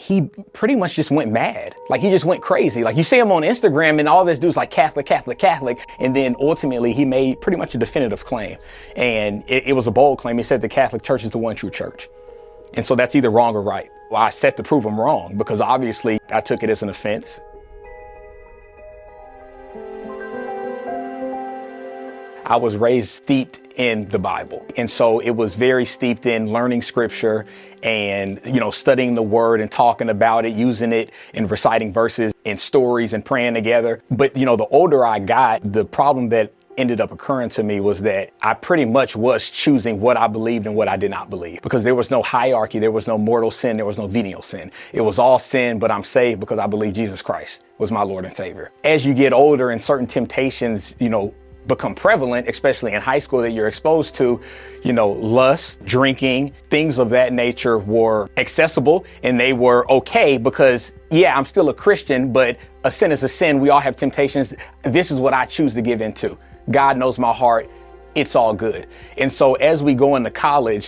he pretty much just went mad. Like he just went crazy. Like you see him on Instagram and all this dude's like Catholic, Catholic, Catholic. And then ultimately he made pretty much a definitive claim. And it was a bold claim. He said the Catholic Church is the one true church. And so that's either wrong or right. Well, I set to prove him wrong because obviously I took it as an offense. I was raised steeped in the Bible. And so it was very steeped in learning scripture and, studying the word and talking about it, using it and reciting verses and stories and praying together. But, the older I got, the problem that ended up occurring to me was that I pretty much was choosing what I believed and what I did not believe, because there was no hierarchy. There was no mortal sin. There was no venial sin. It was all sin, but I'm saved because I believe Jesus Christ was my Lord and Savior. As you get older and certain temptations, become prevalent, especially in high school, that you're exposed to, lust, drinking, things of that nature were accessible and they were okay because, yeah, I'm still a Christian, but a sin is a sin. We all have temptations. This is what I choose to give into. God knows my heart. It's all good. And so as we go into college,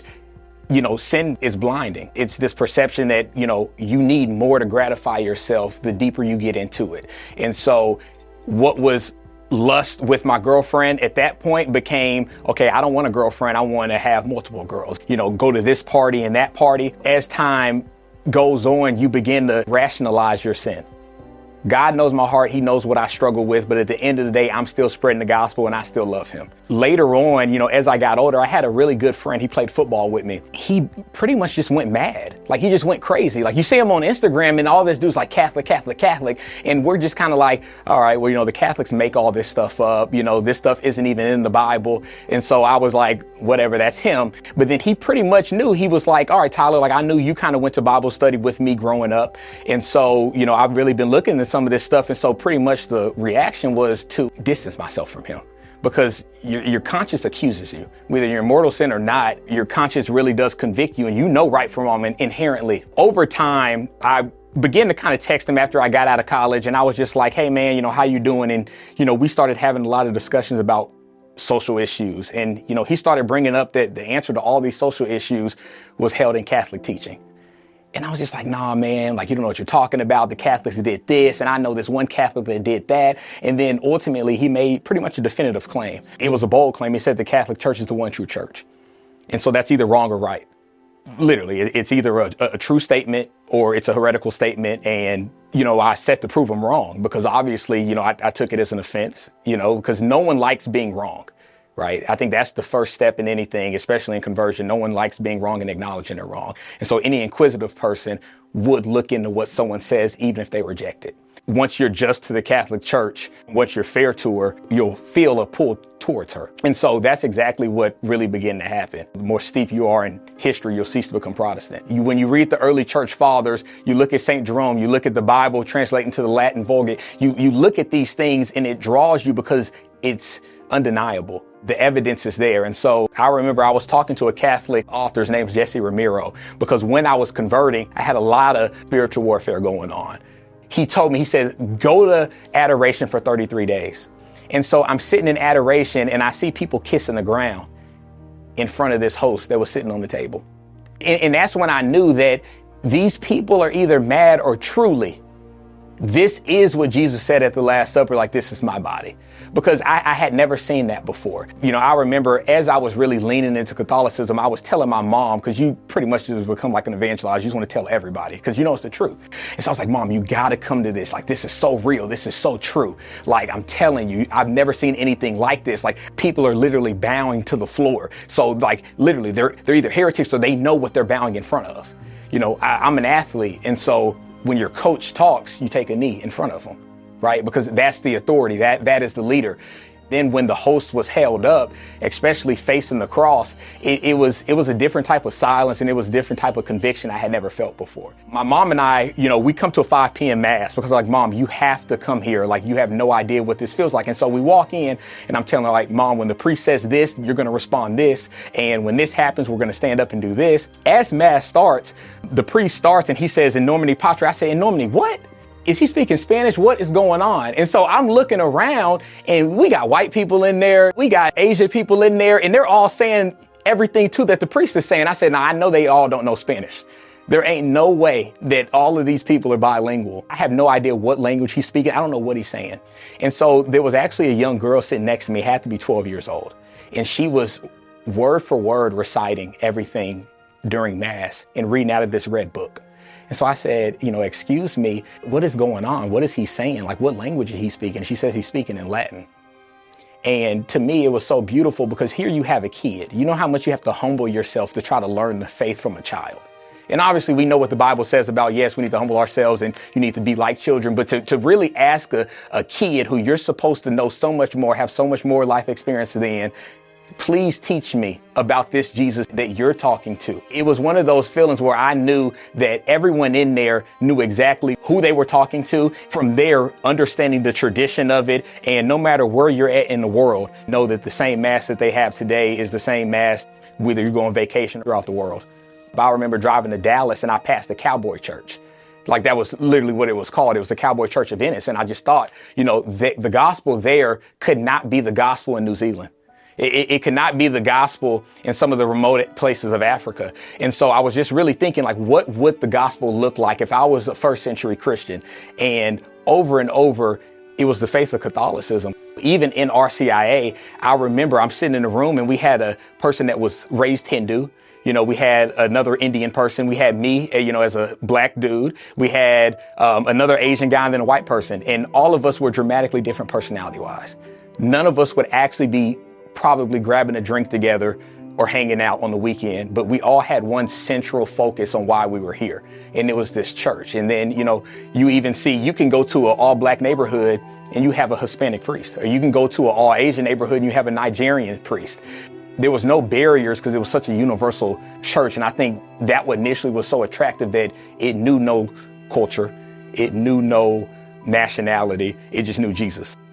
sin is blinding. It's this perception that, you need more to gratify yourself the deeper you get into it. And so what was lust with my girlfriend at that point became, okay, I don't want a girlfriend. I want to have multiple girls, go to this party and that party. As time goes on, you begin to rationalize your sin. God knows my heart. He knows what I struggle with. But at the end of the day, I'm still spreading the gospel and I still love him. Later on, as I got older, I had a really good friend. He played football with me. He pretty much just went mad. Like he just went crazy. Like you see him on Instagram and all this dude's like Catholic, Catholic, Catholic. And we're just kind of like, all right, well, the Catholics make all this stuff up. This stuff isn't even in the Bible. And so I was like, whatever, that's him. But then he pretty much knew. He was like, all right, Tyler, like I knew you kind of went to Bible study with me growing up. And so, I've really been looking at some of this stuff. And so pretty much the reaction was to distance myself from him, because your conscience accuses you. Whether you're in mortal sin or not, your conscience really does convict you, and right from wrong inherently. Over time, I began to kind of text him after I got out of college, and I was just like, hey man, how you doing? And, we started having a lot of discussions about social issues. And, he started bringing up that the answer to all these social issues was held in Catholic teaching. And I was just like, nah, man, like, you don't know what you're talking about. The Catholics did this, and I know this one Catholic that did that. And then ultimately, he made pretty much a definitive claim. It was a bold claim. He said the Catholic Church is the one true church. And so that's either wrong or right. Literally, it's either a true statement or it's a heretical statement. And, I set to prove him wrong because obviously, I took it as an offense, because no one likes being wrong. Right. I think that's the first step in anything, especially in conversion. No one likes being wrong and acknowledging they're wrong. And so any inquisitive person would look into what someone says, even if they reject it. Once you're just to the Catholic Church, once you're fair to her, you'll feel a pull towards her. And so that's exactly what really began to happen. The more steep you are in history, you'll cease to become Protestant. When you read the early church fathers, you look at St. Jerome, you look at the Bible translating to the Latin Vulgate, you look at these things and it draws you because it's undeniable. The evidence is there. And so I remember I was talking to a Catholic author, his name's Jesse Ramiro, because when I was converting, I had a lot of spiritual warfare going on. He told me, he said, go to adoration for 33 days. And so I'm sitting in adoration and I see people kissing the ground in front of this host that was sitting on the table. And that's when I knew that these people are either mad or truly, this is what Jesus said at the Last Supper, like, this is my body. Because I had never seen that before. I remember as I was really leaning into Catholicism, I was telling my mom, because you pretty much just become like an evangelizer. You just want to tell everybody because it's the truth. And so I was like, Mom, you got to come to this. Like, this is so real. This is so true. Like, I'm telling you, I've never seen anything like this. Like, people are literally bowing to the floor. So like, literally, they're either heretics or they know what they're bowing in front of. I'm an athlete. And so when your coach talks, you take a knee in front of them, right? Because that's the authority, that is the leader. Then when the host was held up, especially facing the cross, it was a different type of silence and it was a different type of conviction I had never felt before. My mom and I, we come to a 5 p.m. mass because like, Mom, you have to come here. Like, you have no idea what this feels like. And so we walk in and I'm telling her like, Mom, when the priest says this, you're going to respond this. And when this happens, we're going to stand up and do this. As mass starts, the priest starts and he says, in nomine Patri. I say, in nomine what? Is he speaking Spanish? What is going on? And so I'm looking around and we got white people in there. We got Asian people in there and they're all saying everything too that the priest is saying. I said, now I know they all don't know Spanish. There ain't no way that all of these people are bilingual. I have no idea what language he's speaking. I don't know what he's saying. And so there was actually a young girl sitting next to me, had to be 12 years old. And she was word for word reciting everything during Mass and reading out of this red book. And so I said, excuse me, what is going on? What is he saying? Like, what language is he speaking? She says he's speaking in Latin. And to me, it was so beautiful because here you have a kid. You know how much you have to humble yourself to try to learn the faith from a child. And obviously, we know what the Bible says about, yes, we need to humble ourselves and you need to be like children. But to really ask a kid who you're supposed to know so much more, have so much more life experience than, please teach me about this Jesus that you're talking to. It was one of those feelings where I knew that everyone in there knew exactly who they were talking to, from there understanding the tradition of it. And no matter where you're at in the world, know that the same Mass that they have today is the same Mass whether you go on vacation throughout the world. I remember driving to Dallas and I passed the Cowboy Church. Like, that was literally what it was called. It was the Cowboy Church of Venice. And I just thought, the gospel there could not be the gospel in New Zealand. It could not be the gospel in some of the remote places of Africa. And so I was just really thinking, like, what would the gospel look like if I was a first century Christian? And over, it was the faith of Catholicism. Even in RCIA, I remember I'm sitting in a room and we had a person that was raised Hindu. We had another Indian person. We had me, as a black dude. We had another Asian guy and then a white person. And all of us were dramatically different personality-wise. None of us would actually be probably grabbing a drink together or hanging out on the weekend, but we all had one central focus on why we were here. And it was this church. And then, you even see, you can go to an all black neighborhood and you have a Hispanic priest, or you can go to an all Asian neighborhood and you have a Nigerian priest. There was no barriers because it was such a universal church. And I think that what initially was so attractive, that it knew no culture, it knew no nationality, it just knew Jesus.